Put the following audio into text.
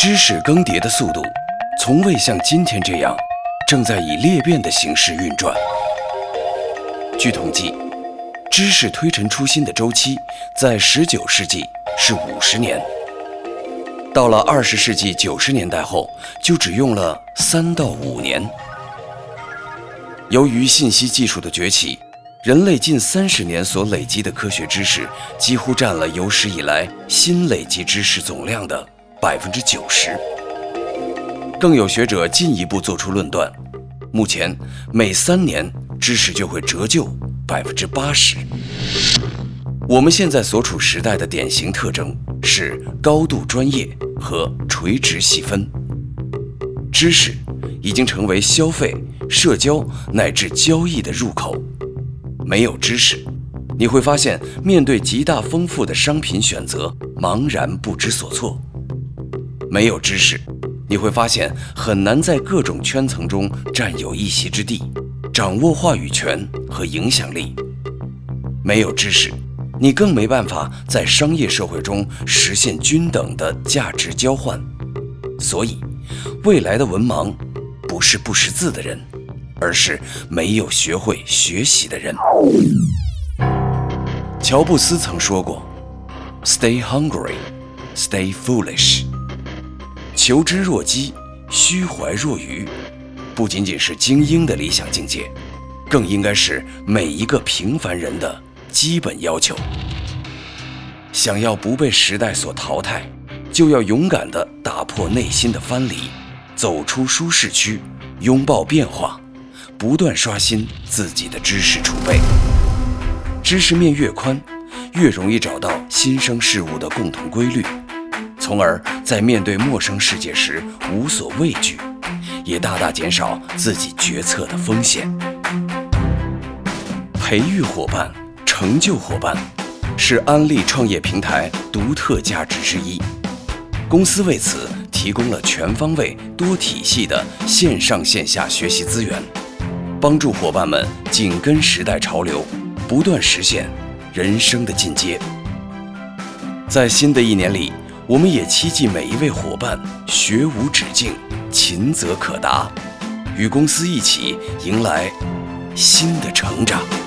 知识更迭的速度从未像今天这样，正在以裂变的形式运转。据统计，知识推陈出新的周期在19世纪是50年，到了20世纪90年代后，就只用了3到5年。由于信息技术的崛起，人类近30年所累积的科学知识几乎占了有史以来新累积知识总量的90%。更有学者进一步做出论断，目前每3年知识就会折旧80%。我们现在所处时代的典型特征是高度专业和垂直细分，知识已经成为消费、社交乃至交易的入口。没有知识，你会发现面对极大丰富的商品选择，茫然不知所措。没有知识，你会发现很难在各种圈层中占有一席之地，掌握话语权和影响力。没有知识，你更没办法在商业社会中实现均等的价值交换。所以，未来的文盲不是不识字的人，而是没有学会学习的人。乔布斯曾说过 ：“Stay hungry, stay foolish。”求知若饥，虚怀若愚，不仅仅是精英的理想境界，更应该是每一个平凡人的基本要求。想要不被时代所淘汰，就要勇敢地打破内心的藩篱，走出舒适区，拥抱变化，不断刷新自己的知识储备。知识面越宽，越容易找到新生事物的共同规律，从而在面对陌生世界时无所畏惧，也大大减少自己决策的风险。培育伙伴，成就伙伴，是安利创业平台独特价值之一。公司为此提供了全方位、多体系的线上线下学习资源，帮助伙伴们紧跟时代潮流，不断实现人生的进阶。在新的一年里，我们也期冀每一位伙伴学无止境，勤则可达，与公司一起迎来新的成长。